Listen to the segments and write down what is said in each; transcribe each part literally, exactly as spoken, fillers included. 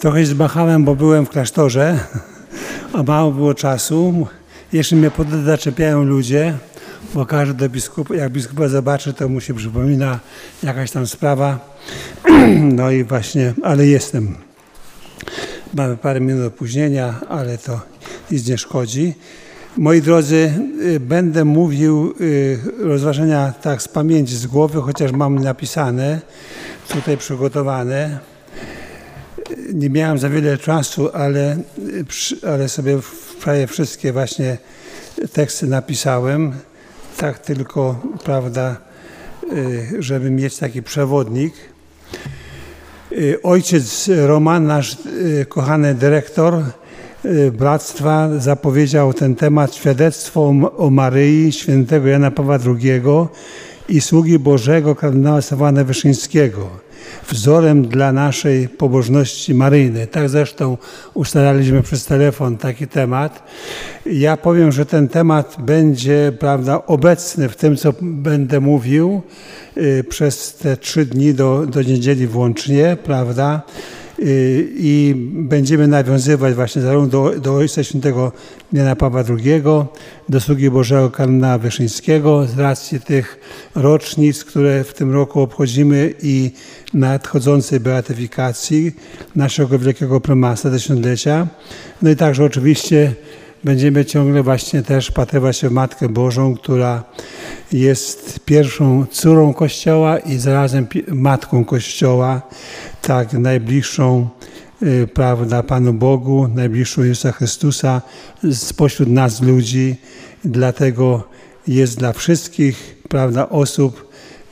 Trochę się zmachałem, bo byłem w klasztorze, a mało było czasu. Jeszcze mnie pod zaczepiają ludzie, bo każdy biskup, jak biskupa zobaczy, to mu się przypomina jakaś tam sprawa. No i właśnie, ale jestem. Mamy parę minut opóźnienia, ale to nic nie szkodzi. Moi drodzy, będę mówił rozważania tak z pamięci, z głowy, chociaż mam napisane, tutaj przygotowane. Nie miałem za wiele czasu, ale, ale sobie prawie wszystkie właśnie teksty napisałem. Tak tylko, prawda, żeby mieć taki przewodnik. Ojciec Roman, nasz kochany dyrektor Bractwa, zapowiedział ten temat świadectwo o Maryi, świętego Jana Pawła drugiego i sługi Bożego kardynała Stefana Wyszyńskiego, wzorem dla naszej pobożności maryjnej. Tak zresztą ustalaliśmy przez telefon taki temat. Ja powiem, że ten temat będzie, prawda, obecny w tym, co będę mówił y, przez te trzy dni do, do niedzieli włącznie, prawda? I będziemy nawiązywać właśnie zarówno do, do Ojca Świętego Jana Pawła drugiego, do sługi Bożego kardynała Wyszyńskiego z racji tych rocznic, które w tym roku obchodzimy i nadchodzącej beatyfikacji naszego wielkiego prymasa tysiąclecia. No i także oczywiście będziemy ciągle właśnie też patrywać się w Matkę Bożą, która jest pierwszą córą Kościoła i zarazem Matką Kościoła, tak najbliższą, prawda, Panu Bogu, najbliższą Jezusa Chrystusa spośród nas ludzi. Dlatego jest dla wszystkich, prawda, osób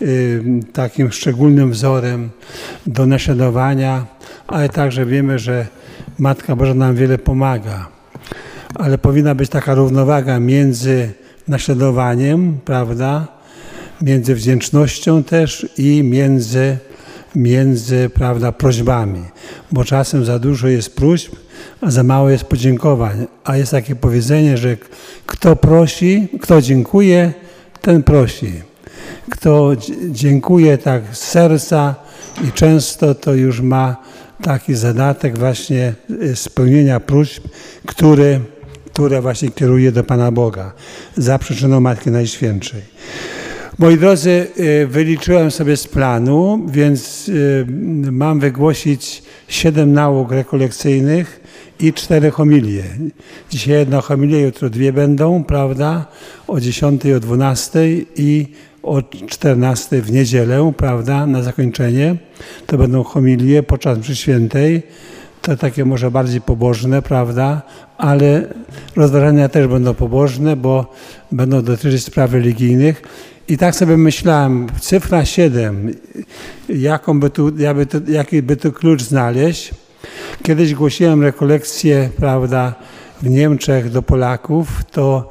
takim szczególnym wzorem do naśladowania, ale także wiemy, że Matka Boża nam wiele pomaga. Ale powinna być taka równowaga między naśladowaniem, prawda, między wdzięcznością też i między, między, prawda, prośbami. Bo czasem za dużo jest próśb, a za mało jest podziękowań. A jest takie powiedzenie, że kto prosi, kto dziękuje, ten prosi. Kto dziękuje tak z serca i często, to już ma taki zadatek właśnie spełnienia próśb, który, które właśnie kieruje do Pana Boga za przyczyną Matki Najświętszej. Moi drodzy, wyliczyłem sobie z planu, więc mam wygłosić siedem nauk rekolekcyjnych i cztery homilie. Dzisiaj jedna homilia, jutro dwie będą, prawda? O dziesiątej, o dwunastej i o czternastej w niedzielę, prawda, na zakończenie. To będą homilie podczas mszy świętej. To takie może bardziej pobożne, prawda, ale rozważania też będą pobożne, bo będą dotyczyć spraw religijnych. I tak sobie myślałem, cyfra siedem, jaką by tu, jakby tu, jaki by tu klucz znaleźć. Kiedyś głosiłem rekolekcje, prawda, w Niemczech do Polaków, to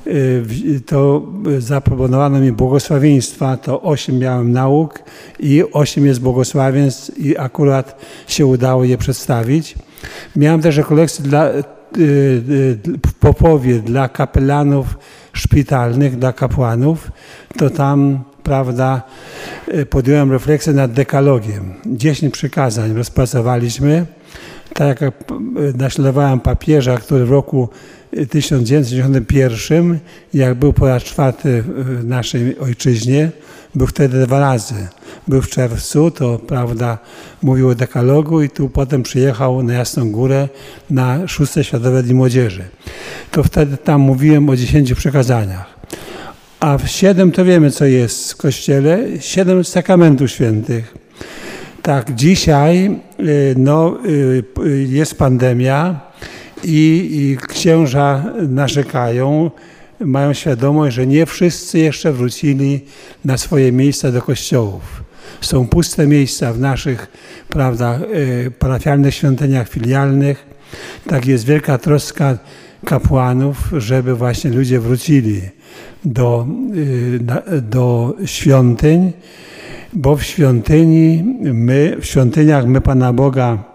to zaproponowano mi błogosławieństwa, to osiem miałem nauk i osiem jest błogosławieństw i akurat się udało je przedstawić. Miałem też rekolekcje dla, w Popowie dla kapelanów szpitalnych, dla kapłanów, to tam, prawda, podjąłem refleksję nad dekalogiem. Dziesięć przykazań rozpracowaliśmy. Tak jak naśladowałem papieża, który w roku tysiąc dziewięćset dziewięćdziesiątym pierwszym, jak był po raz czwarty w naszej ojczyźnie, był wtedy dwa razy. Był w czerwcu, to, prawda, mówił o dekalogu i tu potem przyjechał na Jasną Górę na szóste Światowe Dni Młodzieży. To wtedy tam mówiłem o dziesięciu przykazaniach. A w siedem to wiemy, co jest w Kościele, siedem sakramentów świętych. Tak, dzisiaj no, jest pandemia i, i księża narzekają, mają świadomość, że nie wszyscy jeszcze wrócili na swoje miejsca do kościołów. Są puste miejsca w naszych, prawda, parafialnych świątyniach filialnych. Tak jest wielka troska kapłanów, żeby właśnie ludzie wrócili do, do świątyń, bo w świątyni my, w świątyniach my Pana Boga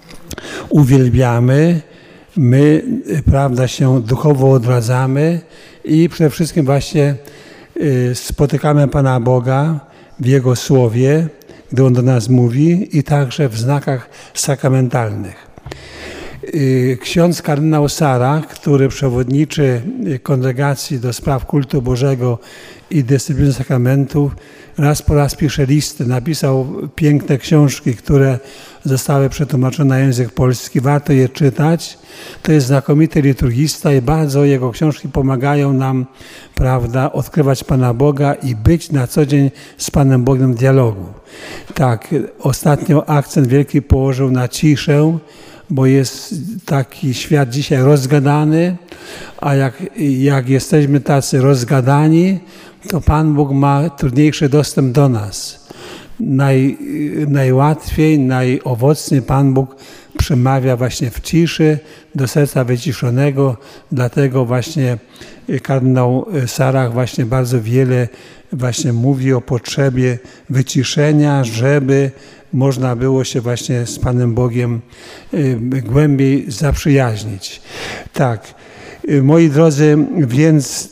uwielbiamy, my, prawda, się duchowo odradzamy i przede wszystkim właśnie spotykamy Pana Boga w Jego Słowie, gdy On do nas mówi i także w znakach sakramentalnych. Ksiądz kardynał Sarach, który przewodniczy Kongregacji do Spraw Kultu Bożego i Dyscypliny Sakramentów, raz po raz pisze listy, napisał piękne książki, które zostały przetłumaczone na język polski. Warto je czytać. To jest znakomity liturgista i bardzo jego książki pomagają nam, prawda, odkrywać Pana Boga i być na co dzień z Panem Bogiem w dialogu. Tak, ostatnio akcent wielki położył na ciszę, bo jest taki świat dzisiaj rozgadany, a jak, jak jesteśmy tacy rozgadani, to Pan Bóg ma trudniejszy dostęp do nas. Naj, najłatwiej, najowocniej Pan Bóg przemawia właśnie w ciszy do serca wyciszonego, dlatego właśnie kardynał Sarach właśnie bardzo wiele właśnie mówi o potrzebie wyciszenia, żeby można było się właśnie z Panem Bogiem głębiej zaprzyjaźnić. Tak, moi drodzy, więc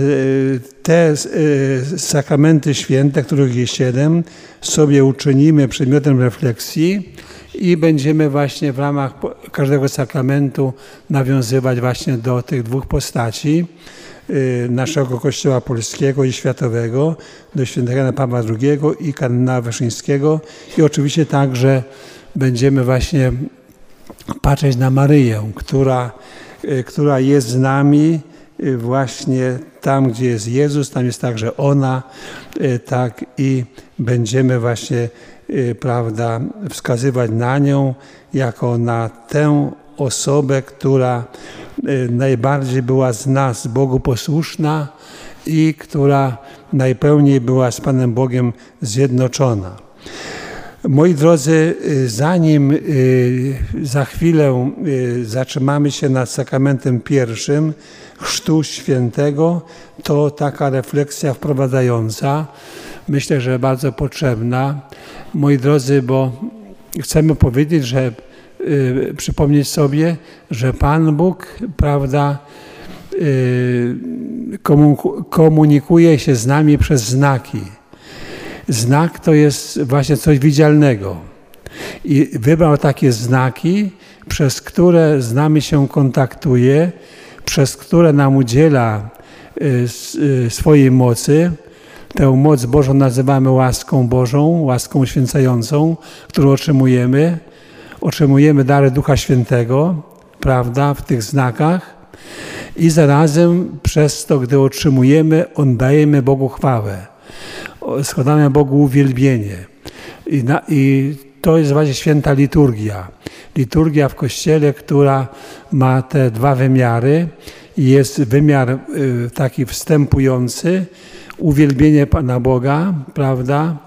te sakramenty święte, których jest siedem, sobie uczynimy przedmiotem refleksji i będziemy właśnie w ramach każdego sakramentu nawiązywać właśnie do tych dwóch postaci naszego Kościoła polskiego i światowego, do świętego Jana Pawła drugiego i kardynała Wyszyńskiego i oczywiście także będziemy właśnie patrzeć na Maryję, która, która jest z nami właśnie tam, gdzie jest Jezus, tam jest także ona, tak i będziemy właśnie, prawda, wskazywać na nią jako na tę osobę, która najbardziej była z nas Bogu posłuszna i która najpełniej była z Panem Bogiem zjednoczona. Moi drodzy, zanim za chwilę zatrzymamy się nad sakramentem pierwszym, Chrztu Świętego, to taka refleksja wprowadzająca, myślę, że bardzo potrzebna. Moi drodzy, bo chcemy powiedzieć, że y, przypomnieć sobie, że Pan Bóg, prawda, y, komunikuje się z nami przez znaki. Znak to jest właśnie coś widzialnego. I wybrał takie znaki, przez które z nami się kontaktuje, przez które nam udziela swojej mocy. Tę moc Bożą nazywamy łaską Bożą, łaską uświęcającą, którą otrzymujemy. Otrzymujemy dary Ducha Świętego, prawda, w tych znakach i zarazem przez to, gdy otrzymujemy, oddajemy Bogu chwałę. Składamy Bogu uwielbienie. I, na, i to jest właśnie święta liturgia. Liturgia w Kościele, która ma te dwa wymiary. Jest wymiar y, taki wstępujący, uwielbienie Pana Boga, prawda?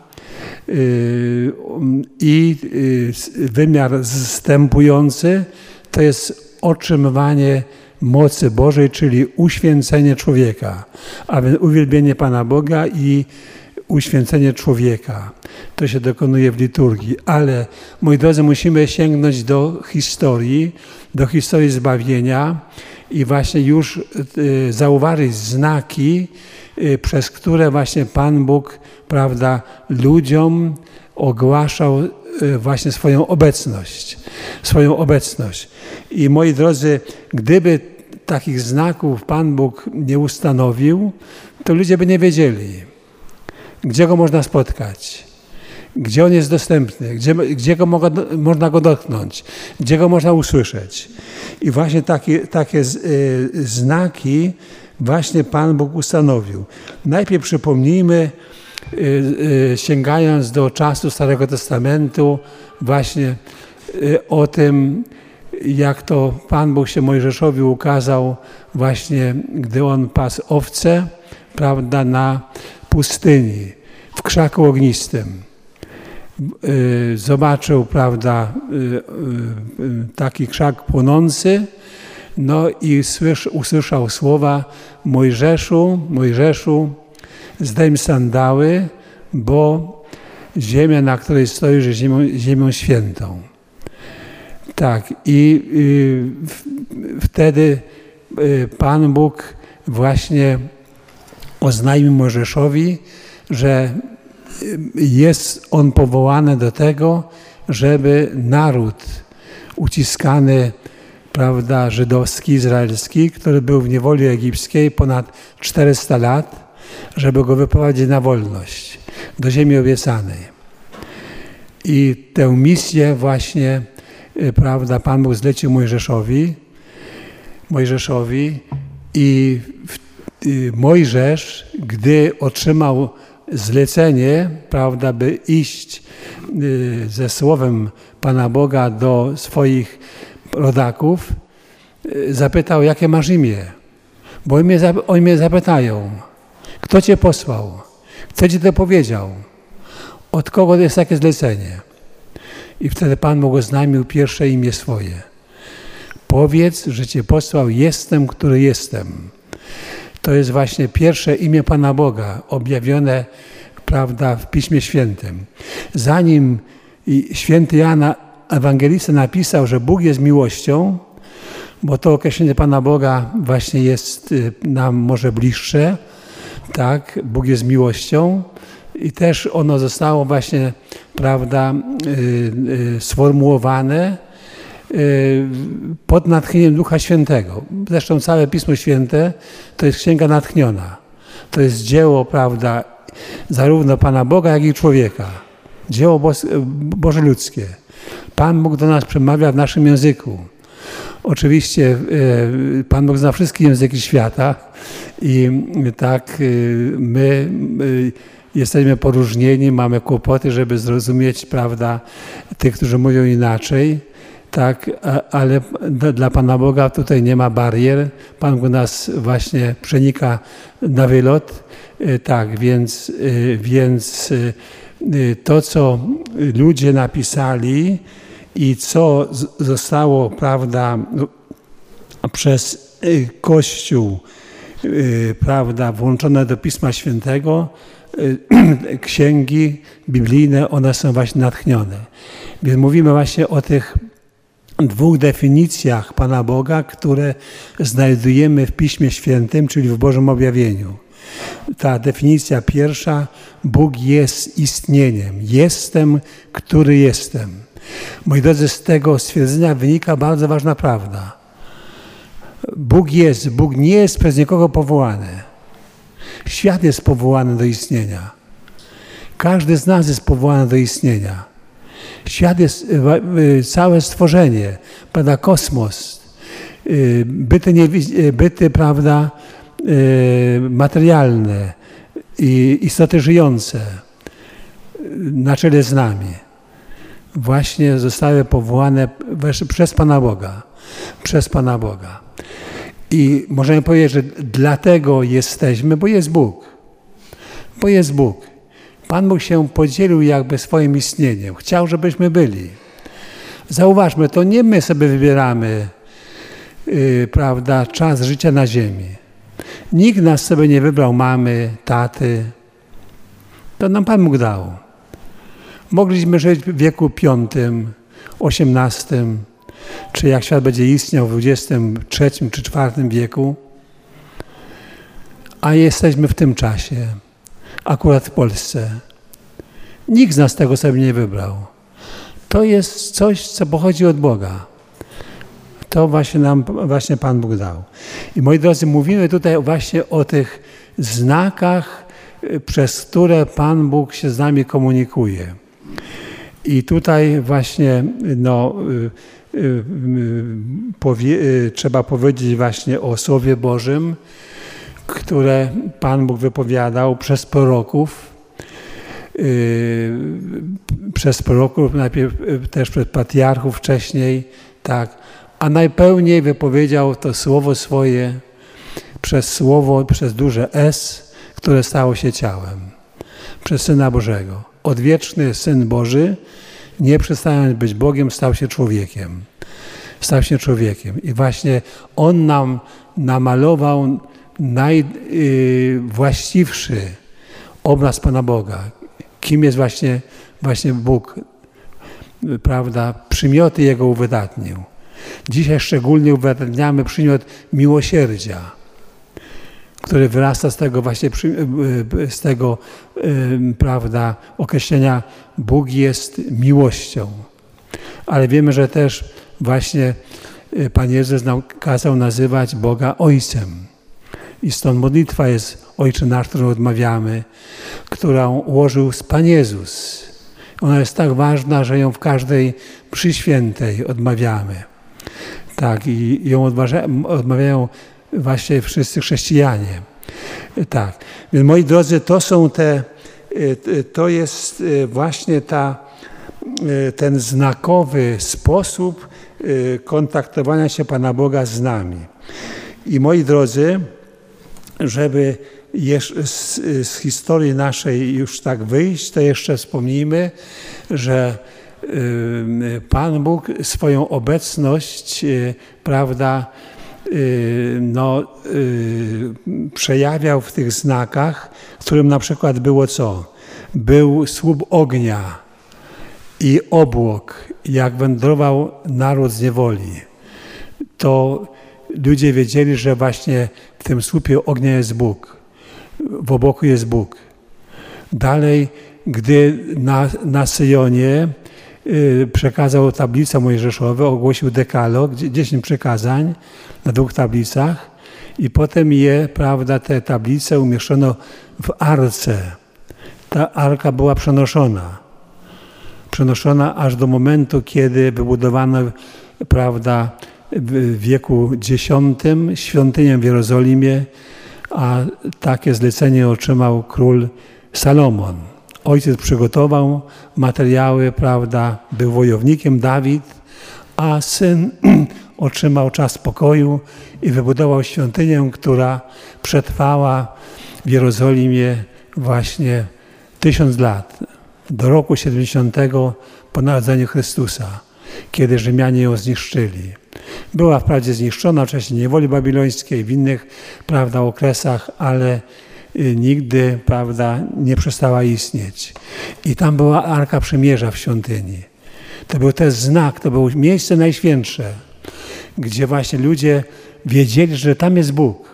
Y, I y, wymiar zstępujący to jest otrzymywanie mocy Bożej, czyli uświęcenie człowieka, a więc uwielbienie Pana Boga i uświęcenie człowieka. To się dokonuje w liturgii. Ale, moi drodzy, musimy sięgnąć do historii, do historii zbawienia i właśnie już y, zauważyć znaki, y, przez które właśnie Pan Bóg, prawda, ludziom ogłaszał y, właśnie swoją obecność. Swoją obecność. I moi drodzy, gdyby takich znaków Pan Bóg nie ustanowił, to ludzie by nie wiedzieli, gdzie Go można spotkać, gdzie On jest dostępny, gdzie, gdzie go mo, można Go dotknąć, gdzie Go można usłyszeć. I właśnie takie, takie z, y, znaki właśnie Pan Bóg ustanowił. Najpierw przypomnijmy, y, y, sięgając do czasu Starego Testamentu, właśnie y, o tym, jak to Pan Bóg się Mojżeszowi ukazał właśnie, gdy on pasł owce, prawda, na pustyni, w krzaku ognistym. Zobaczył, prawda, taki krzak płonący, no i usłyszał słowa: Mojżeszu, Mojżeszu, zdejm sandały, bo ziemia, na której stoisz, jest ziemią, ziemią świętą. Tak, i y, wtedy y, Pan Bóg właśnie oznajmił Mojżeszowi, że jest on powołany do tego, żeby naród uciskany, prawda, żydowski, izraelski, który był w niewoli egipskiej ponad czterysta lat, żeby go wyprowadzić na wolność do ziemi obiecanej. I tę misję właśnie, prawda, Pan Bóg zlecił Mojżeszowi, Mojżeszowi i Mojżesz, gdy otrzymał zlecenie, prawda, by iść ze słowem Pana Boga do swoich rodaków, zapytał, jakie masz imię? Bo oni mnie, oni mnie zapytają, kto cię posłał? Kto ci to powiedział? Od kogo jest takie zlecenie? I wtedy Pan Bóg oznajmił pierwsze imię swoje. Powiedz, że cię posłał jestem, który jestem. To jest właśnie pierwsze imię Pana Boga, objawione, prawda, w Piśmie Świętym. Zanim święty Jan Ewangelista napisał, że Bóg jest miłością, bo to określenie Pana Boga właśnie jest nam może bliższe, tak, Bóg jest miłością i też ono zostało właśnie, prawda, sformułowane pod natchnieniem Ducha Świętego. Zresztą całe Pismo Święte to jest księga natchniona. To jest dzieło, prawda, zarówno Pana Boga, jak i człowieka. Dzieło Boże ludzkie. Pan Bóg do nas przemawia w naszym języku. Oczywiście Pan Bóg zna wszystkie języki świata i tak my jesteśmy poróżnieni, mamy kłopoty, żeby zrozumieć, prawda, tych, którzy mówią inaczej. Tak, ale dla Pana Boga tutaj nie ma barier. Pan Bóg nas właśnie przenika na wylot. Tak, więc, więc to, co ludzie napisali i co zostało, prawda, przez Kościół, prawda, włączone do Pisma Świętego, księgi biblijne, one są właśnie natchnione. Więc mówimy właśnie o tych dwóch definicjach Pana Boga, które znajdujemy w Piśmie Świętym, czyli w Bożym objawieniu. Ta definicja pierwsza, Bóg jest istnieniem. Jestem, który jestem. Moi drodzy, z tego stwierdzenia wynika bardzo ważna prawda. Bóg jest, Bóg nie jest przez nikogo powołany. Świat jest powołany do istnienia. Każdy z nas jest powołany do istnienia. Świat jest, całe stworzenie, prawda, kosmos, byty, nie, byty, prawda, materialne i istoty żyjące na czele z nami właśnie zostały powołane przez Pana Boga, przez Pana Boga. I możemy powiedzieć, że dlatego jesteśmy, bo jest Bóg, bo jest Bóg. Pan Bóg się podzielił jakby swoim istnieniem. Chciał, żebyśmy byli. Zauważmy, to nie my sobie wybieramy, yy, prawda, czas życia na ziemi. Nikt nas sobie nie wybrał mamy, taty. To nam Pan Bóg dał. Mogliśmy żyć w wieku piątym, osiemnastym, czy jak świat będzie istniał w dwudziestym trzecim czy czwartym wieku, a jesteśmy w tym czasie. Akurat w Polsce. Nikt z nas tego sobie nie wybrał. To jest coś, co pochodzi od Boga. To właśnie nam właśnie Pan Bóg dał. I moi drodzy, mówimy tutaj właśnie o tych znakach, przez które Pan Bóg się z nami komunikuje. I tutaj właśnie no, y, y, y, powie, y, trzeba powiedzieć właśnie o Słowie Bożym, które Pan Bóg wypowiadał przez proroków, yy, przez proroków, najpierw też przez patriarchów wcześniej, tak, a najpełniej wypowiedział to słowo swoje przez słowo, przez duże S, które stało się ciałem, przez Syna Bożego. Odwieczny Syn Boży, nie przestając być Bogiem, stał się człowiekiem. Stał się człowiekiem. I właśnie On nam namalował najwłaściwszy obraz Pana Boga. Kim jest właśnie, właśnie Bóg, prawda? Przymioty Jego uwydatnił. Dzisiaj szczególnie uwydatniamy przymiot miłosierdzia, który wyrasta z tego właśnie, z tego, prawda, określenia Bóg jest miłością. Ale wiemy, że też właśnie Pan Jezus nam kazał nazywać Boga Ojcem. I stąd modlitwa jest Ojcze nasz, którą odmawiamy, którą ułożył Pan Jezus. Ona jest tak ważna, że ją w każdej mszy świętej odmawiamy. Tak, i ją odmawiają właśnie wszyscy chrześcijanie. Tak, więc moi drodzy, to są te, to jest właśnie ta, ten znakowy sposób kontaktowania się Pana Boga z nami. I moi drodzy, żeby jeszcze z, z historii naszej już tak wyjść, to jeszcze wspomnijmy, że Pan Bóg swoją obecność, prawda, no, przejawiał w tych znakach, w którym na przykład było co? Był słup ognia i obłok, jak wędrował naród z niewoli. To ludzie wiedzieli, że właśnie w tym słupie ognia jest Bóg, w obłoku jest Bóg. Dalej, gdy na, na Syjonie y, przekazał tablice mojżeszowe, ogłosił dekalog, dziesięć przykazań na dwóch tablicach i potem je, prawda, te tablice umieszczono w arce. Ta arka była przenoszona. Przenoszona aż do momentu, kiedy wybudowano, prawda, w wieku dziesiątym świątynię w Jerozolimie, a takie zlecenie otrzymał król Salomon. Ojciec przygotował materiały, prawda, był wojownikiem Dawid, a syn otrzymał czas spokoju i wybudował świątynię, która przetrwała w Jerozolimie właśnie tysiąc lat, do roku siedemdziesiątego po narodzeniu Chrystusa, kiedy Rzymianie ją zniszczyli. Była wprawdzie zniszczona w czasie niewoli babilońskiej, w innych, prawda, okresach, ale nigdy, prawda, nie przestała istnieć. I tam była Arka Przymierza w świątyni. To był też znak, to było miejsce najświętsze, gdzie właśnie ludzie wiedzieli, że tam jest Bóg.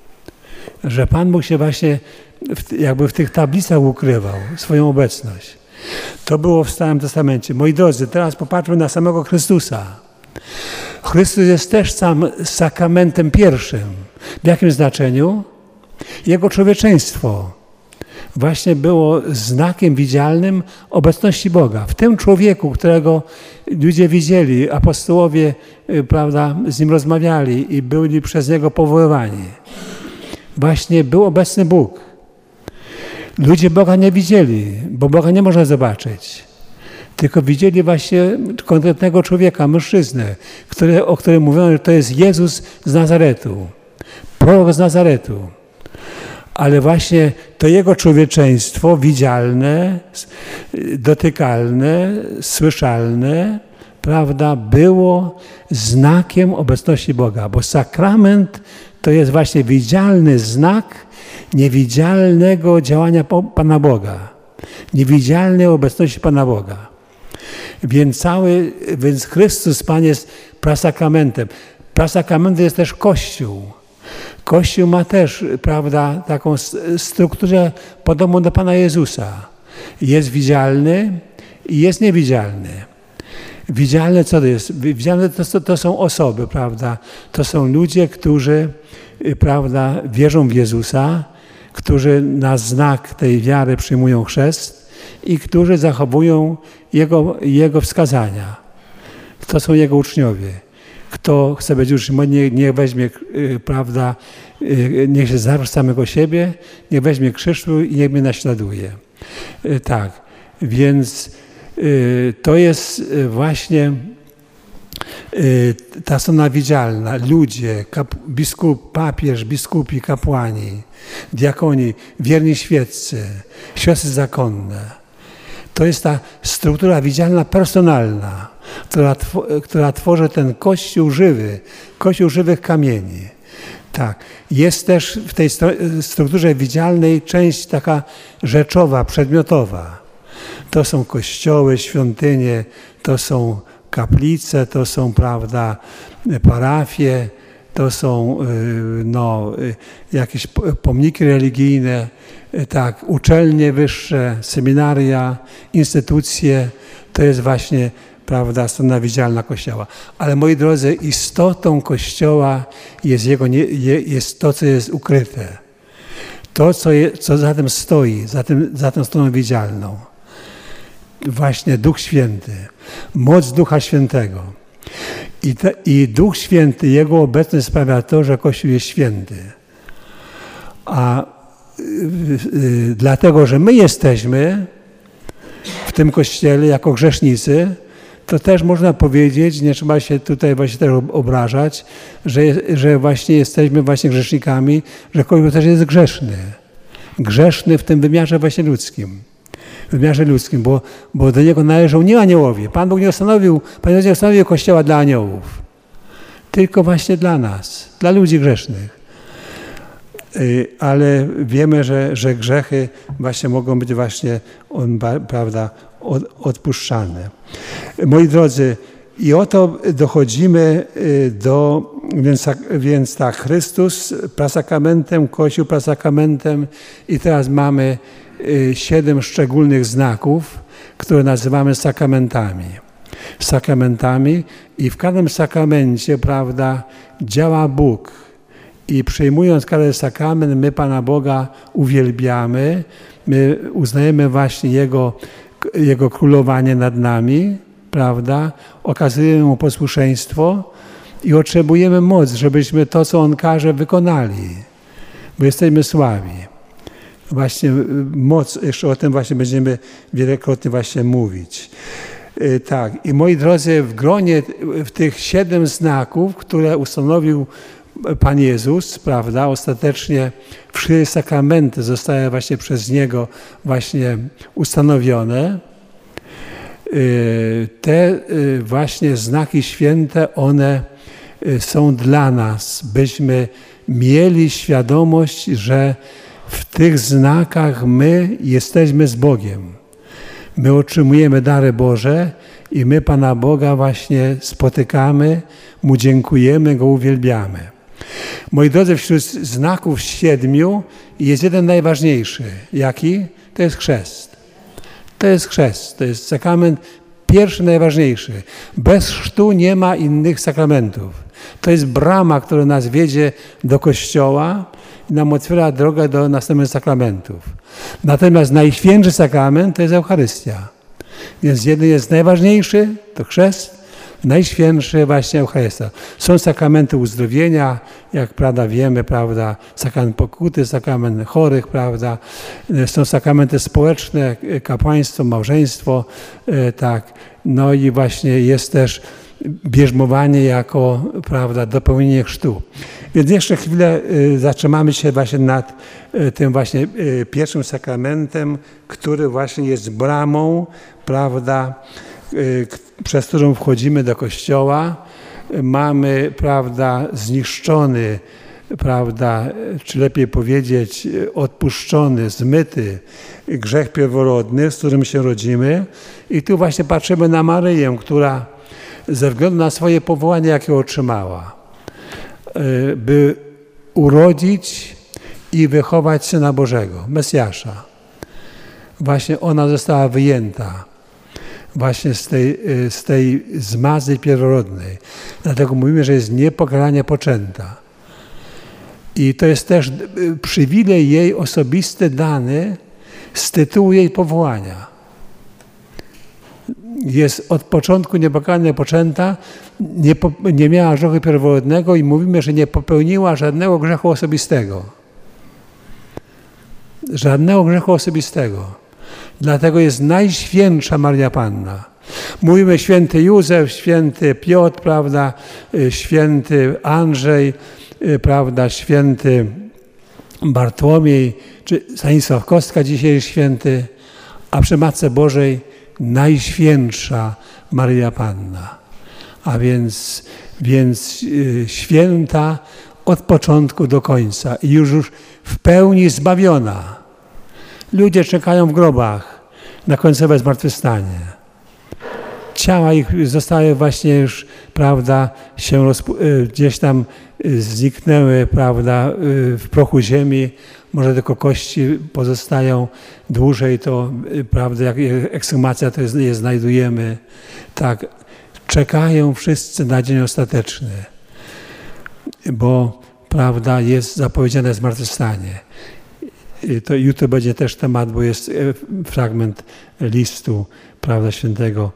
Że Pan Bóg się właśnie w, jakby w tych tablicach ukrywał swoją obecność. To było w Starym Testamencie. Moi drodzy, teraz popatrzmy na samego Chrystusa. Chrystus jest też sam sakramentem pierwszym. W jakim znaczeniu? Jego człowieczeństwo właśnie było znakiem widzialnym obecności Boga. W tym człowieku, którego ludzie widzieli, apostołowie, prawda, z nim rozmawiali i byli przez niego powoływani. Właśnie był obecny Bóg. Ludzie Boga nie widzieli, bo Boga nie można zobaczyć. Tylko widzieli właśnie konkretnego człowieka, mężczyznę, który, o którym mówiono, że to jest Jezus z Nazaretu, prorok z Nazaretu. Ale właśnie to jego człowieczeństwo widzialne, dotykalne, słyszalne, prawda, było znakiem obecności Boga, bo sakrament to jest właśnie widzialny znak niewidzialnego działania Pana Boga, niewidzialnej obecności Pana Boga. Więc cały, więc Chrystus Pan jest prasakramentem. Prasakramentem jest też Kościół. Kościół ma też, prawda, taką strukturę podobną do Pana Jezusa. Jest widzialny i jest niewidzialny. Widzialne co to jest? Widzialne to, to są osoby, prawda? To są ludzie, którzy, prawda, wierzą w Jezusa, którzy na znak tej wiary przyjmują chrzest i którzy zachowują Jego, Jego wskazania. To są Jego uczniowie. Kto chce być uczniem, niech, niech weźmie, prawda, niech się zawsze samego siebie, niech weźmie krzyż i niech mnie naśladuje. Tak, więc to jest właśnie ta strona widzialna. Ludzie, kap, biskup, papież, biskupi, kapłani, diakoni, wierni świeccy, siostry zakonne. To jest ta struktura widzialna, personalna, która, która tworzy ten Kościół żywy, Kościół żywych kamieni. Tak. Jest też w tej strukturze widzialnej część taka rzeczowa, przedmiotowa. To są kościoły, świątynie, to są kaplice, to są, prawda, parafie, to są no, jakieś pomniki religijne, tak, uczelnie wyższe, seminaria, instytucje. To jest właśnie prawda, strona widzialna Kościoła. Ale moi drodzy, istotą Kościoła jest, jego nie, jest to, co jest ukryte. To, co, je, co za tym stoi, za, tym, za tą stroną widzialną. Właśnie Duch Święty, moc Ducha Świętego. I, te, I Duch Święty, Jego obecność sprawia to, że Kościół jest święty. A y, y, dlatego, że my jesteśmy w tym Kościele jako grzesznicy, to też można powiedzieć, nie trzeba się tutaj właśnie też obrażać, że, że właśnie jesteśmy właśnie grzesznikami, że Kościół też jest grzeszny. Grzeszny w tym wymiarze właśnie ludzkim. W wymiarze ludzkim, bo, bo do niego należą nie aniołowie. Pan Bóg nie ustanowił, Pan Jezus nie ustanowił Kościoła dla aniołów, tylko właśnie dla nas, dla ludzi grzesznych. Ale wiemy, że, że grzechy właśnie mogą być właśnie, on, prawda, od, odpuszczane. Moi drodzy, i oto dochodzimy do, więc, więc tak, Chrystus prasakramentem, Kościół prasakramentem i teraz mamy siedem szczególnych znaków, które nazywamy sakramentami. Sakramentami i w każdym sakramencie, prawda, działa Bóg. I przyjmując każdy sakrament, my Pana Boga uwielbiamy, my uznajemy właśnie Jego, Jego królowanie nad nami, prawda, okazujemy Mu posłuszeństwo i otrzymujemy moc, żebyśmy to, co On każe, wykonali, bo jesteśmy słabi. Właśnie moc, jeszcze o tym właśnie będziemy wielokrotnie właśnie mówić. Tak, i moi drodzy, w gronie w tych siedem znaków, które ustanowił Pan Jezus, prawda, ostatecznie wszystkie sakramenty zostały właśnie przez Niego właśnie ustanowione. Te właśnie znaki święte, one są dla nas, byśmy mieli świadomość, że w tych znakach my jesteśmy z Bogiem. My otrzymujemy dary Boże i my Pana Boga właśnie spotykamy, Mu dziękujemy, Go uwielbiamy. Moi drodzy, wśród znaków siedmiu jest jeden najważniejszy. Jaki? To jest chrzest. To jest chrzest. To jest sakrament pierwszy, najważniejszy. Bez chrztu nie ma innych sakramentów. To jest brama, która nas wiedzie do Kościoła i nam otwiera drogę do następnych sakramentów. Natomiast najświętszy sakrament to jest Eucharystia. Więc jeden jest najważniejszy, to chrzest, najświętszy właśnie Eucharystia. Są sakramenty uzdrowienia, jak prawda wiemy, prawda, sakrament pokuty, sakrament chorych, prawda. Są sakramenty społeczne, kapłaństwo, małżeństwo, tak. No i właśnie jest też bierzmowanie jako, prawda, dopełnienie chrztu. Więc jeszcze chwilę zatrzymamy się właśnie nad tym właśnie pierwszym sakramentem, który właśnie jest bramą, prawda, przez którą wchodzimy do Kościoła. Mamy, prawda, zniszczony, prawda, czy lepiej powiedzieć odpuszczony, zmyty grzech pierworodny, z którym się rodzimy. I tu właśnie patrzymy na Maryję, która ze względu na swoje powołanie, jakie otrzymała, by urodzić i wychować Syna Bożego, Mesjasza. Właśnie ona została wyjęta właśnie z tej, z tej zmazy pierworodnej. Dlatego mówimy, że jest niepokalanie poczęta. I to jest też przywilej jej osobisty dany z tytułu jej powołania. Jest od początku niepokalanie poczęta, nie, po, nie miała grzechu pierworodnego i mówimy, że nie popełniła żadnego grzechu osobistego. Żadnego grzechu osobistego. Dlatego jest najświętsza Maria Panna. Mówimy święty Józef, święty Piotr, prawda, święty Andrzej, prawda, święty Bartłomiej, czy Stanisław Kostka dzisiaj jest święty, a przy Matce Bożej najświętsza Maria Panna. A więc, więc święta od początku do końca i już, już w pełni zbawiona. Ludzie czekają w grobach na końcowe zmartwychwstanie. Ciała ich zostały właśnie już, prawda, się rozpu- gdzieś tam zniknęły, prawda, w prochu ziemi, może tylko kości pozostają dłużej, to prawda, jak ekshumacja to jest, je znajdujemy. Tak, czekają wszyscy na dzień ostateczny, bo prawda, jest zapowiedziane zmartwychwstanie. To jutro będzie też temat, bo jest fragment listu, prawda, świętego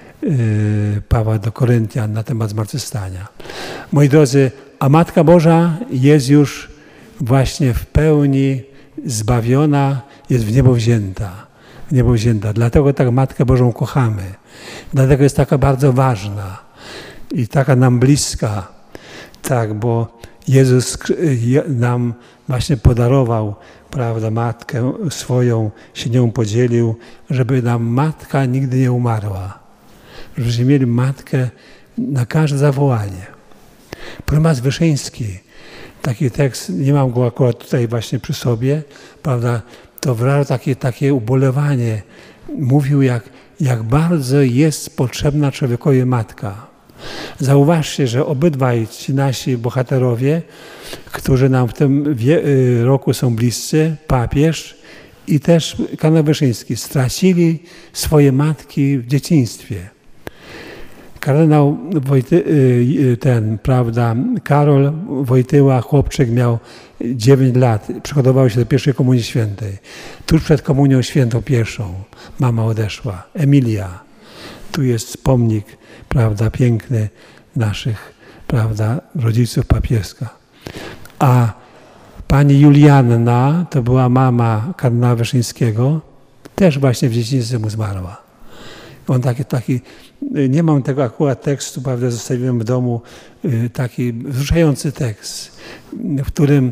Pawła do Koryntian na temat zmartwychwstania. Moi drodzy, a Matka Boża jest już właśnie w pełni zbawiona, jest w niebo wzięta. W niebo wzięta. Dlatego tak Matkę Bożą kochamy. Dlatego jest taka bardzo ważna i taka nam bliska. Tak, bo Jezus nam właśnie podarował, prawda, Matkę swoją, się nią podzielił, żeby nam Matka nigdy nie umarła. Żebyśmy mieli Matkę na każde zawołanie. Prymas Wyszyński, taki tekst, nie mam go akurat tutaj właśnie przy sobie, prawda, to wyrażał takie, takie ubolewanie. Mówił, jak, jak bardzo jest potrzebna człowiekowi matka. Zauważcie, że obydwaj ci nasi bohaterowie, którzy nam w tym roku są bliscy, papież i też kardynał Wyszyński, stracili swoje matki w dzieciństwie. Kardynał Wojty, ten, prawda, Karol Wojtyła, chłopczyk, miał dziewięć lat, przygotował się do pierwszej komunii świętej. Tuż przed komunią świętą pierwszą mama odeszła, Emilia. Tu jest pomnik, prawda, piękny naszych, prawda, rodziców papieska. A pani Julianna, to była mama kardynała Wyszyńskiego, też właśnie w dzieciństwie mu zmarła. On taki, taki, nie mam tego akurat tekstu, prawda, zostawiłem w domu, taki wzruszający tekst, w którym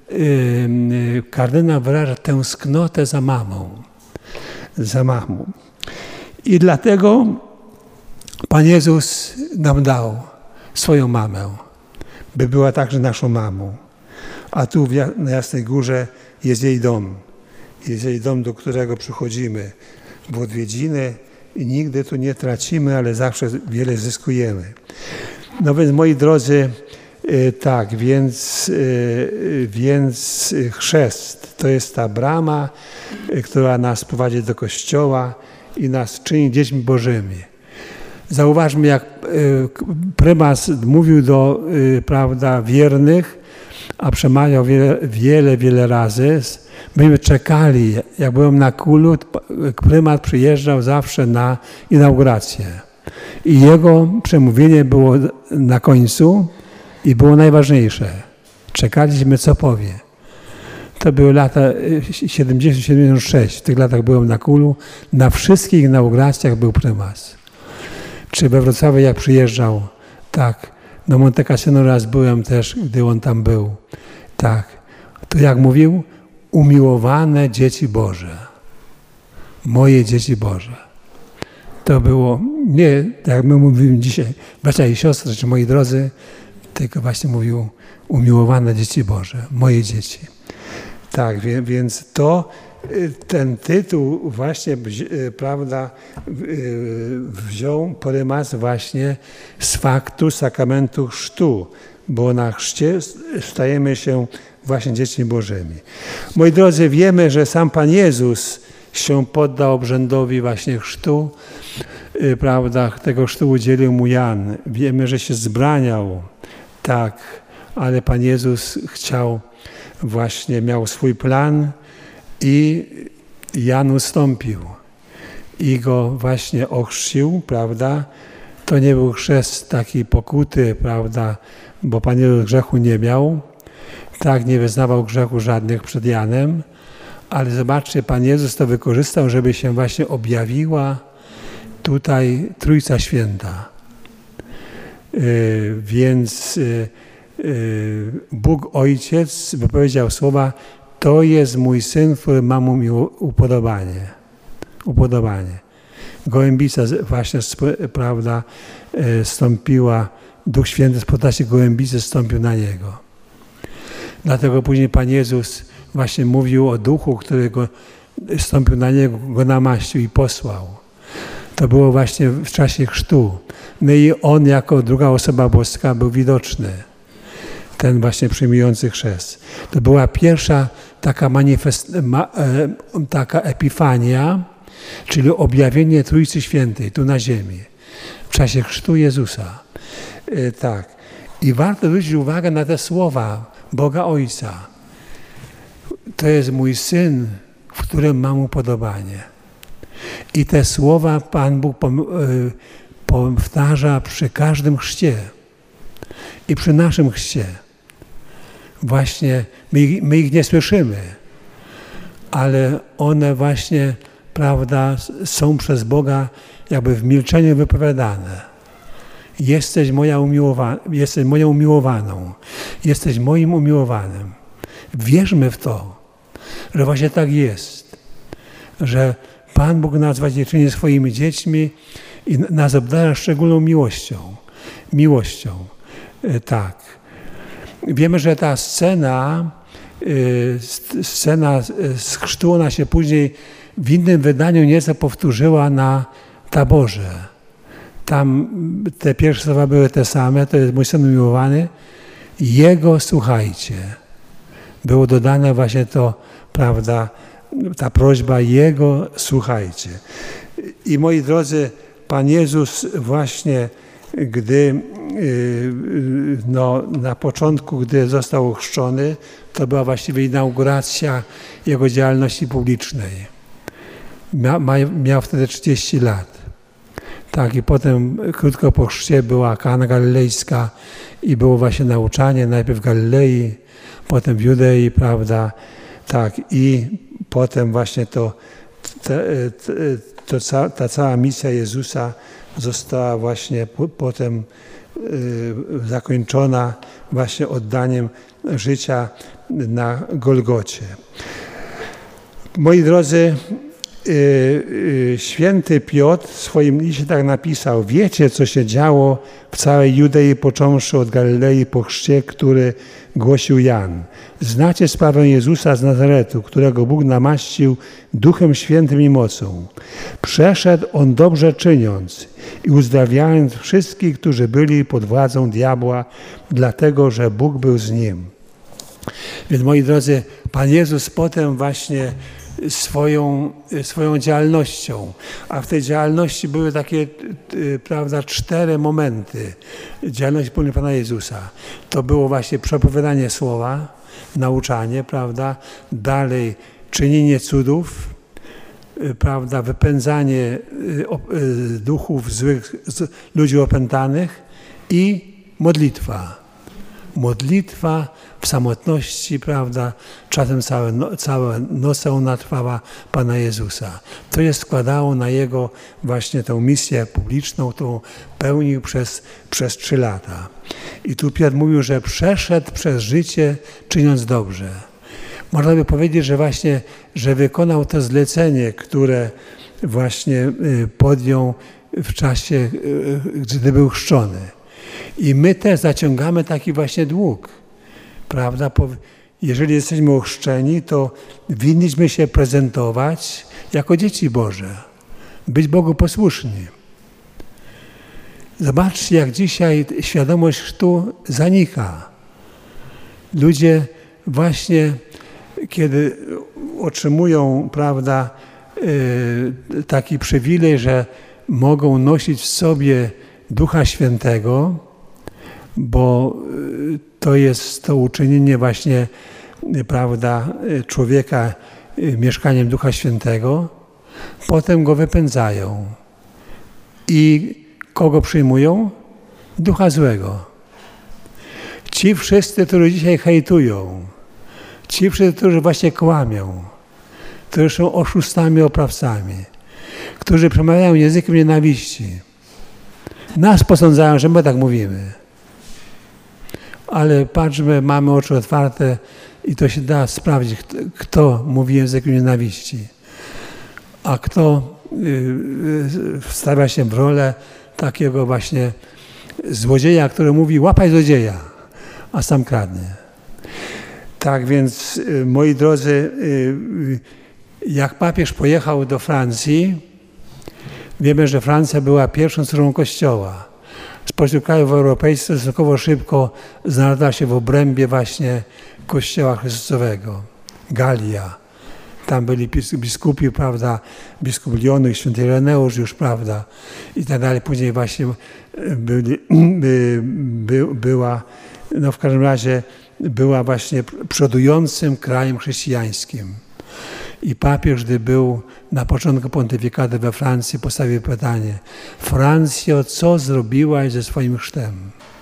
kardynał wyraża tęsknotę za mamą. Za mamą. I dlatego Pan Jezus nam dał swoją mamę, by była także naszą mamą. A tu na Jasnej Górze jest jej dom. Jest jej dom, do którego przychodzimy w odwiedziny i nigdy tu nie tracimy, ale zawsze wiele zyskujemy. No więc, moi drodzy, tak, więc, więc chrzest to jest ta brama, która nas prowadzi do Kościoła i nas czyni dziećmi Bożymi. Zauważmy, jak prymas mówił do, prawda, wiernych, a przemawiał wiele, wiele, wiele razy. Myśmy czekali, jak byłem na Kulu, prymat przyjeżdżał zawsze na inaugurację. I jego przemówienie było na końcu i było najważniejsze. Czekaliśmy, co powie. To były lata siedemdziesiąt siedemdziesiąt sześć. W tych latach byłem na Kulu. Na wszystkich inauguracjach był prymas. Czy we Wrocławiu, jak przyjeżdżał, tak. Na Monte Cassino raz byłem też, gdy on tam był. Tak. To jak mówił? Umiłowane dzieci Boże. Moje dzieci Boże. To było nie, tak jak my mówimy dzisiaj, bracia i siostry, czy moi drodzy, tylko właśnie mówił umiłowane dzieci Boże. Moje dzieci. Tak, więc to ten tytuł właśnie, prawda, wziął prymas właśnie z faktu sakramentu chrztu, bo na chrzcie stajemy się właśnie dziećmi Bożymi. Moi drodzy, wiemy, że sam Pan Jezus się poddał obrzędowi właśnie chrztu, prawda, tego chrztu udzielił mu Jan. Wiemy, że się zbraniał, tak, ale Pan Jezus chciał, właśnie miał swój plan i Jan ustąpił i go właśnie ochrzcił, prawda. To nie był chrzest taki pokuty, prawda, bo Pan Jezus grzechu nie miał, tak, nie wyznawał grzechu żadnych przed Janem, ale zobaczcie, Pan Jezus to wykorzystał, żeby się właśnie objawiła tutaj Trójca Święta. Yy, więc yy, yy, Bóg Ojciec wypowiedział słowa: to jest mój Syn, który ma mu miło upodobanie. Upodobanie. Gołębica właśnie, prawda, stąpiła, Duch Święty z postaci gołębicy stąpił na Niego. Dlatego później Pan Jezus właśnie mówił o Duchu, który go stąpił na Niego, go namaścił i posłał. To było właśnie w czasie chrztu. No i On jako druga osoba boska był widoczny. ten właśnie przyjmujący chrzest. To była pierwsza taka, manifest, ma, e, taka epifania, czyli objawienie Trójcy Świętej tu na ziemi, w czasie chrztu Jezusa. E, tak. I warto zwrócić uwagę na te słowa Boga Ojca. To jest mój Syn, w którym mam upodobanie. I te słowa Pan Bóg powtarza przy każdym chrzcie. I przy naszym chrzcie. Właśnie my, my ich nie słyszymy, ale one właśnie, prawda, są przez Boga jakby w milczeniu wypowiadane. Jesteś moja umiłowana, jesteś moją umiłowaną, jesteś moim umiłowanym. Wierzmy w to, że właśnie tak jest, że Pan Bóg nas właśnie czyni swoimi dziećmi i nas obdarza szczególną miłością. Miłością, tak. Wiemy, że ta scena, scena z chrztu, ona się później w innym wydaniu nieco powtórzyła na taborze. Tam te pierwsze słowa były te same, to jest mój Syn umiłowany, Jego słuchajcie. Było dodane właśnie to, prawda, ta prośba Jego słuchajcie. I moi drodzy, Pan Jezus właśnie, gdy no, na początku, gdy został ochrzczony, to była właściwie inauguracja Jego działalności publicznej. Mia, miał wtedy trzydzieści lat. Tak, i potem krótko po chrzcie była Kana Galilejska i było właśnie nauczanie, najpierw w Galilei, potem w Judei, prawda, tak, i potem właśnie to, te, to, to ta cała misja Jezusa została właśnie po, potem y, zakończona właśnie oddaniem życia na Golgocie. Moi drodzy, y, y, święty Piotr w swoim liście tak napisał: wiecie, co się działo w całej Judei, począwszy od Galilei po chrzcie, który głosił Jan. Znacie sprawę Jezusa z Nazaretu, którego Bóg namaścił Duchem Świętym i mocą. Przeszedł On dobrze czyniąc i uzdrawiając wszystkich, którzy byli pod władzą diabła, dlatego, że Bóg był z Nim. Więc moi drodzy, Pan Jezus potem właśnie swoją, swoją działalnością, a w tej działalności były takie, prawda, cztery momenty działalności Pana Jezusa. To było właśnie przepowiadanie słowa, nauczanie, prawda, dalej czynienie cudów, prawda, wypędzanie duchów złych, ludzi opętanych i modlitwa. Modlitwa w samotności, prawda, czasem całe, no, całe nocą ona trwała Pana Jezusa. To jest składało na Jego właśnie tę misję publiczną, którą pełnił przez, przez trzy lata. I tu Piotr mówił, że przeszedł przez życie czyniąc dobrze. Można by powiedzieć, że właśnie, że wykonał to zlecenie, które właśnie podjął w czasie, gdy był chrzczony. I my też zaciągamy taki właśnie dług, prawda? Jeżeli jesteśmy ochrzczeni, to winniśmy się prezentować jako dzieci Boże, być Bogu posłuszni. Zobaczcie, jak dzisiaj świadomość chrztu zanika. Ludzie właśnie, kiedy otrzymują, prawda, taki przywilej, że mogą nosić w sobie Ducha Świętego, bo to jest to uczynienie właśnie, prawda, człowieka mieszkaniem Ducha Świętego, potem go wypędzają. I kogo przyjmują? Ducha złego. Ci wszyscy, którzy dzisiaj hejtują, ci wszyscy, którzy właśnie kłamią, którzy są oszustami, oprawcami, którzy przemawiają językiem nienawiści, nas posądzają, że my tak mówimy. Ale patrzmy, mamy oczy otwarte i to się da sprawdzić, kto, kto mówi językiem nienawiści, a kto y, wstawia się w rolę takiego właśnie złodzieja, który mówi: łapaj złodzieja, a sam kradnie. Tak więc, y, moi drodzy, y, jak papież pojechał do Francji, wiemy, że Francja była pierwszą stroną Kościoła, spośród krajów europejskich stosunkowo szybko znalazła się w obrębie właśnie Kościoła Chrystusowego. Galia. Tam byli biskupi, prawda, biskup Lyonu i święty Ireneusz już, prawda, i tak dalej. Później właśnie byli, by, by, była, no w każdym razie była właśnie przodującym krajem chrześcijańskim. I papież, gdy był na początku pontyfikatu we Francji, postawił pytanie: Francjo, co zrobiłaś ze swoim chrztem?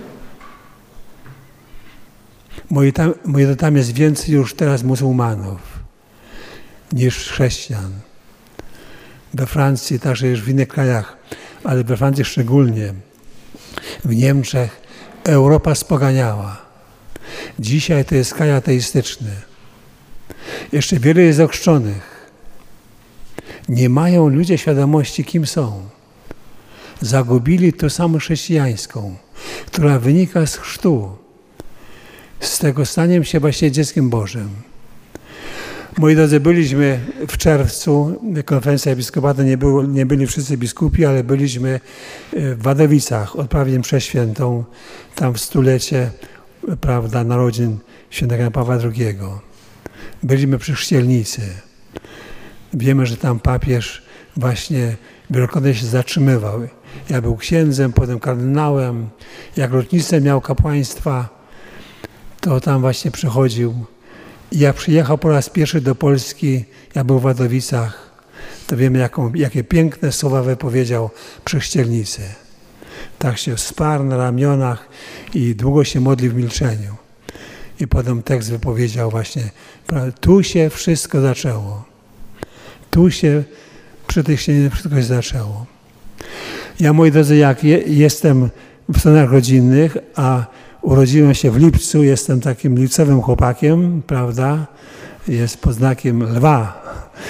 Moi tam, moi tam jest więcej już teraz muzułmanów niż chrześcijan. We Francji, także już w innych krajach, ale we Francji szczególnie, w Niemczech Europa spoganiała. Dzisiaj to jest kraj ateistyczny. Jeszcze wiele jest ochrzczonych. Nie mają ludzie świadomości, kim są. Zagubili tożsamość chrześcijańską, która wynika z chrztu, z tego staniem się właśnie dzieckiem Bożym. Moi drodzy, byliśmy w czerwcu, konferencja episkopatu, nie, było, nie byli wszyscy biskupi, ale byliśmy w Wadowicach, odprawiłem mszę świętą, tam w stulecie, prawda, narodzin świętego Jana Pawła drugiego. Byliśmy przy chrzcielnicy. Wiemy, że tam papież właśnie wielokrotnie się zatrzymywał. Ja był księdzem, potem kardynałem. Jak rocznicę miał kapłaństwa, to tam właśnie przychodził. I jak przyjechał po raz pierwszy do Polski, ja był w Wadowicach, to wiemy, jaką, jakie piękne słowa wypowiedział przy chrzcielnicy. Tak się wsparł na ramionach i długo się modlił w milczeniu. I potem tekst wypowiedział właśnie, tu się wszystko zaczęło. Tu się przy tych ścianie wszystko się zaczęło. Ja, moi drodzy, jak je, jestem w stanach rodzinnych, a urodziłem się w lipcu, jestem takim lipcowym chłopakiem, prawda? Jest pod znakiem lwa.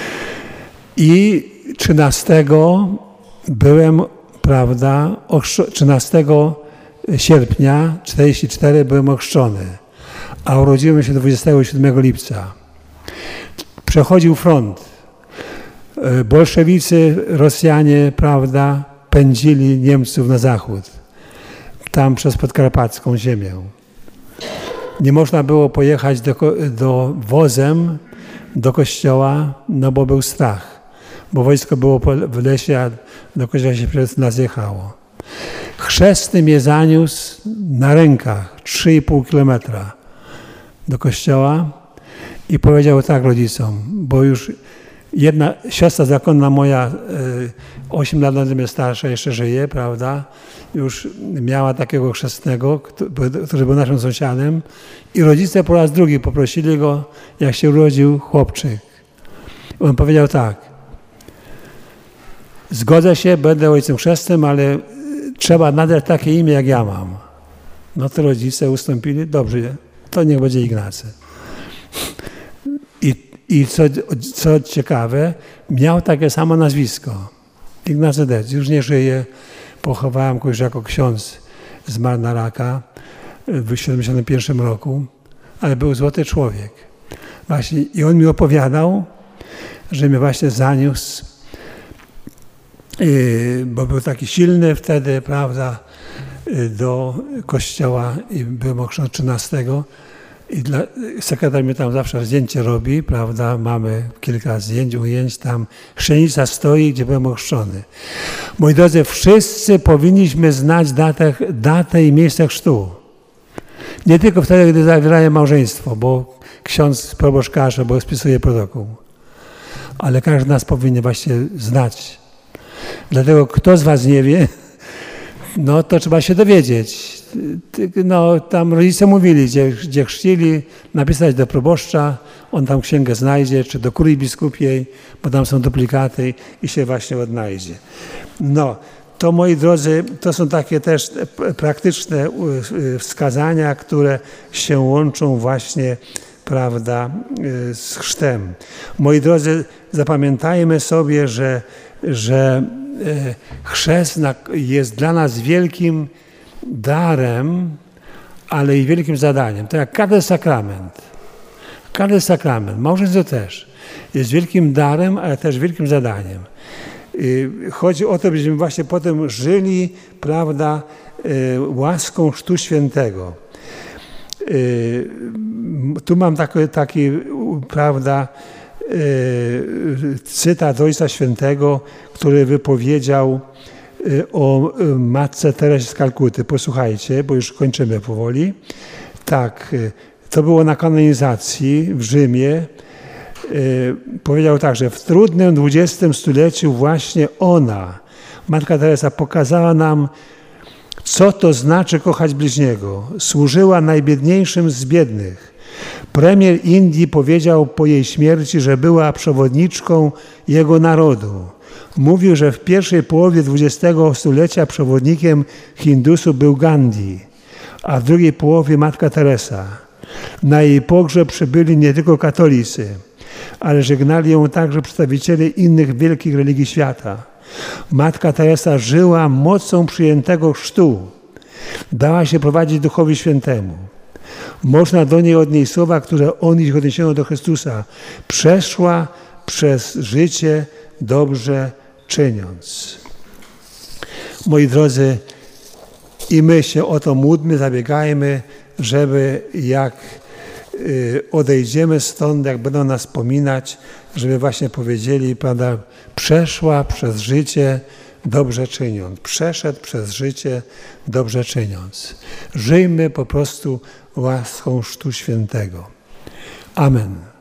I trzynastego byłem, prawda, trzynastego sierpnia czterdziestego czwartego byłem ochrzczony, a urodziłem się dwudziestego siódmego lipca. Przechodził front. Bolszewicy, Rosjanie, prawda, pędzili Niemców na zachód. Tam przez podkarpacką ziemię. Nie można było pojechać do, do wozem do kościoła, no bo był strach. Bo wojsko było w lesie, a do kościoła się przez nas jechało. Chrzestny mnie zaniósł na rękach trzy i pół kilometra do kościoła i powiedział tak rodzicom, bo już jedna siostra zakonna moja, osiem lat ode mnie starsza, jeszcze żyje, prawda? Już miała takiego chrzestnego, który był naszym sąsiadem i rodzice po raz drugi poprosili go, jak się urodził chłopczyk. On powiedział tak: zgodzę się, będę ojcem chrzestnym, ale trzeba nadać takie imię, jak ja mam. No to rodzice ustąpili, dobrze, to niech będzie Ignacy. I, i co, co ciekawe, miał takie samo nazwisko. Ignacy Dec, już nie żyje. Pochowałem go już jako ksiądz, zmarł na raka w siedemdziesiątym pierwszym roku, ale był złoty człowiek. Właśnie, i on mi opowiadał, że mnie właśnie zaniósł, bo był taki silny wtedy, prawda, do kościoła i byłem ochrzczony trzynastego. I dla, sekretarz mi tam zawsze zdjęcie robi, prawda, mamy kilka zdjęć, ujęć, tam chrzcienica stoi, gdzie byłem ochrzczony. Moi drodzy, wszyscy powinniśmy znać datę, datę i miejsce chrztu. Nie tylko wtedy, gdy zawierają małżeństwo, bo ksiądz proboszcz bo spisuje protokół. Ale każdy z nas powinien właśnie znać. Dlatego kto z was nie wie, no to trzeba się dowiedzieć. No, tam rodzice mówili, gdzie, gdzie chrzcili, napisać do proboszcza, on tam księgę znajdzie, czy do kurii biskupiej, bo tam są duplikaty i się właśnie odnajdzie. No, to moi drodzy, to są takie też praktyczne wskazania, które się łączą właśnie, prawda, z chrztem. Moi drodzy, zapamiętajmy sobie, że, że chrzest jest dla nas wielkim darem, ale i wielkim zadaniem. To jak każdy sakrament. Każdy sakrament, małżeństwo też, jest wielkim darem, ale też wielkim zadaniem. Chodzi o to, byśmy właśnie potem żyli, prawda, łaską Chrztu Świętego. Tu mam taki, taki prawda, cytat Ojca Świętego, który wypowiedział o matce Teresie z Kalkuty. Posłuchajcie, bo już kończymy powoli. Tak, to było na kanonizacji w Rzymie. Powiedział tak, że w trudnym dwudziestym stuleciu właśnie ona, Matka Teresa, pokazała nam, co to znaczy kochać bliźniego. Służyła najbiedniejszym z biednych. Premier Indii powiedział po jej śmierci, że była przewodniczką jego narodu. Mówił, że w pierwszej połowie dwudziestego stulecia przewodnikiem Hindusów był Gandhi, a w drugiej połowie Matka Teresa. Na jej pogrzeb przybyli nie tylko katolicy, ale żegnali ją także przedstawiciele innych wielkich religii świata. Matka Teresa żyła mocą przyjętego chrztu. Dała się prowadzić Duchowi Świętemu. Można do niej odnieść słowa, które on ich odniesiono do Chrystusa. Przeszła przez życie dobrze czyniąc. Moi drodzy, i my się o to módlmy, zabiegajmy, żeby jak odejdziemy stąd, jak będą nas wspominać, żeby właśnie powiedzieli, prawda, przeszła przez życie dobrze czyniąc. Przeszedł przez życie dobrze czyniąc. Żyjmy po prostu łaską Chrztu Świętego. Amen.